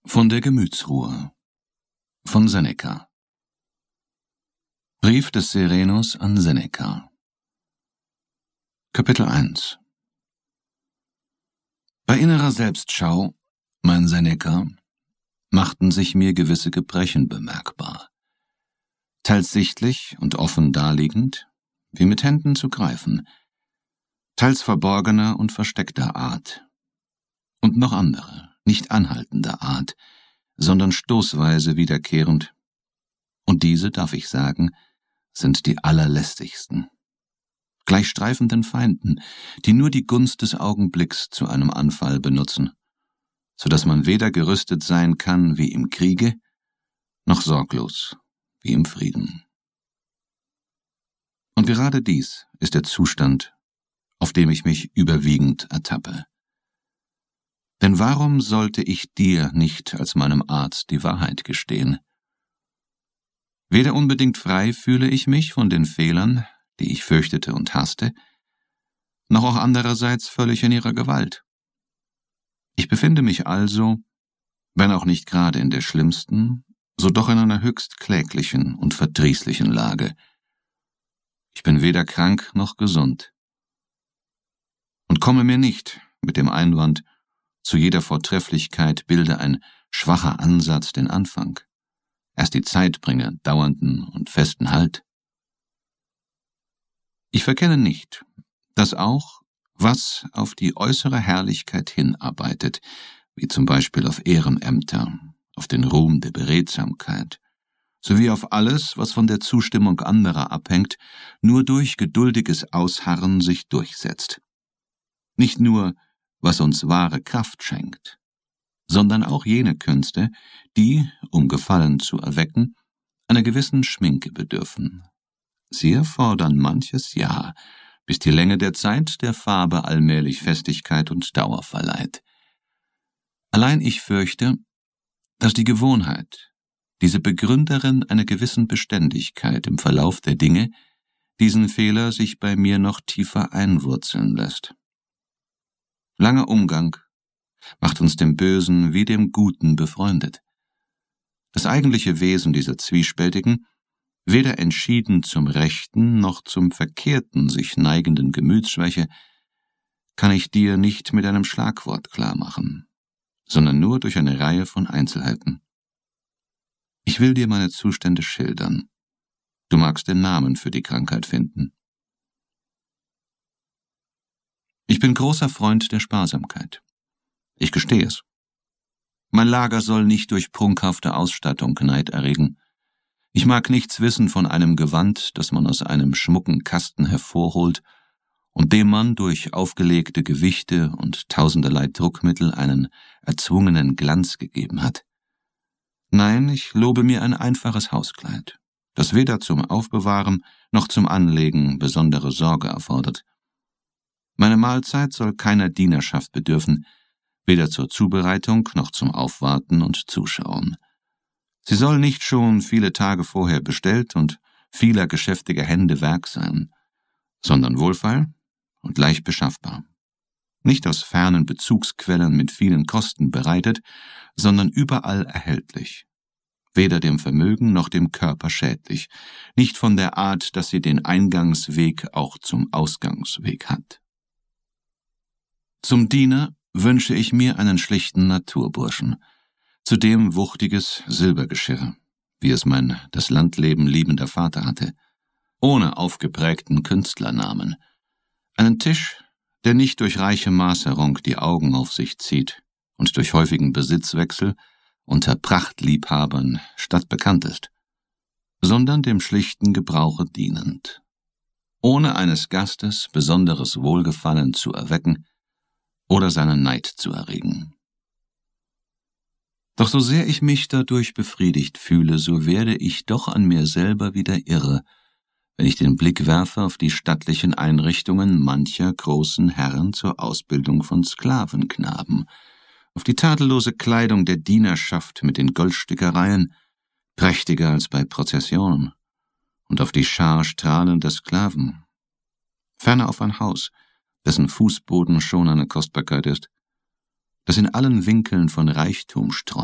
Von der Gemütsruhe von Seneca. Brief des Serenus an Seneca. Kapitel 1. Bei innerer Selbstschau, mein Seneca, machten sich mir gewisse Gebrechen bemerkbar, teils sichtlich und offen daliegend, wie mit Händen zu greifen, teils verborgener und versteckter Art, und noch andere, nicht anhaltender Art, sondern stoßweise wiederkehrend, und diese, darf ich sagen, sind die allerlästigsten. Gleich streifenden Feinden, die nur die Gunst des Augenblicks zu einem Anfall benutzen, so dass man weder gerüstet sein kann wie im Kriege, noch sorglos wie im Frieden. Und gerade dies ist der Zustand, auf dem ich mich überwiegend ertappe. Denn warum sollte ich dir nicht als meinem Arzt die Wahrheit gestehen? Weder unbedingt frei fühle ich mich von den Fehlern, die ich fürchtete und hasste, noch auch andererseits völlig in ihrer Gewalt. Ich befinde mich also, wenn auch nicht gerade in der schlimmsten, so doch in einer höchst kläglichen und verdrießlichen Lage. Ich bin weder krank noch gesund. Und komme mir nicht mit dem Einwand, zu jeder Vortrefflichkeit bilde ein schwacher Ansatz den Anfang. Erst die Zeit bringe dauernden und festen Halt. Ich verkenne nicht, dass auch, was auf die äußere Herrlichkeit hinarbeitet, wie zum Beispiel auf Ehrenämter, auf den Ruhm der Beredsamkeit, sowie auf alles, was von der Zustimmung anderer abhängt, nur durch geduldiges Ausharren sich durchsetzt. Nicht nur, was uns wahre Kraft schenkt, sondern auch jene Künste, die, um Gefallen zu erwecken, einer gewissen Schminke bedürfen. Sie erfordern manches Jahr, bis die Länge der Zeit der Farbe allmählich Festigkeit und Dauer verleiht. Allein ich fürchte, dass die Gewohnheit, diese Begründerin einer gewissen Beständigkeit im Verlauf der Dinge, diesen Fehler sich bei mir noch tiefer einwurzeln lässt. Langer Umgang macht uns dem Bösen wie dem Guten befreundet. Das eigentliche Wesen dieser zwiespältigen, weder entschieden zum Rechten noch zum Verkehrten sich neigenden Gemütsschwäche kann ich dir nicht mit einem Schlagwort klarmachen, sondern nur durch eine Reihe von Einzelheiten. Ich will dir meine Zustände schildern. Du magst den Namen für die Krankheit finden. Ich bin großer Freund der Sparsamkeit. Ich gestehe es. Mein Lager soll nicht durch prunkhafte Ausstattung Neid erregen. Ich mag nichts wissen von einem Gewand, das man aus einem schmucken Kasten hervorholt und dem man durch aufgelegte Gewichte und tausenderlei Druckmittel einen erzwungenen Glanz gegeben hat. Nein, ich lobe mir ein einfaches Hauskleid, das weder zum Aufbewahren noch zum Anlegen besondere Sorge erfordert. Meine Mahlzeit soll keiner Dienerschaft bedürfen, weder zur Zubereitung noch zum Aufwarten und Zuschauen. Sie soll nicht schon viele Tage vorher bestellt und vieler geschäftiger Hände Werk sein, sondern wohlfeil und leicht beschaffbar. Nicht aus fernen Bezugsquellen mit vielen Kosten bereitet, sondern überall erhältlich. Weder dem Vermögen noch dem Körper schädlich, nicht von der Art, dass sie den Eingangsweg auch zum Ausgangsweg hat. Zum Diener wünsche ich mir einen schlichten Naturburschen, zudem wuchtiges Silbergeschirr, wie es mein das Landleben liebender Vater hatte, ohne aufgeprägten Künstlernamen, einen Tisch, der nicht durch reiche Maßerung die Augen auf sich zieht und durch häufigen Besitzwechsel unter Prachtliebhabern stadtbekannt ist, sondern dem schlichten Gebrauche dienend, ohne eines Gastes besonderes Wohlgefallen zu erwecken oder seinen Neid zu erregen. Doch so sehr ich mich dadurch befriedigt fühle, so werde ich doch an mir selber wieder irre, wenn ich den Blick werfe auf die stattlichen Einrichtungen mancher großen Herren zur Ausbildung von Sklavenknaben, auf die tadellose Kleidung der Dienerschaft mit den Goldstickereien, prächtiger als bei Prozessionen, und auf die Schar strahlender Sklaven. Ferner auf ein Haus, dessen Fußboden schon eine Kostbarkeit ist, das in allen Winkeln von Reichtum strotzt.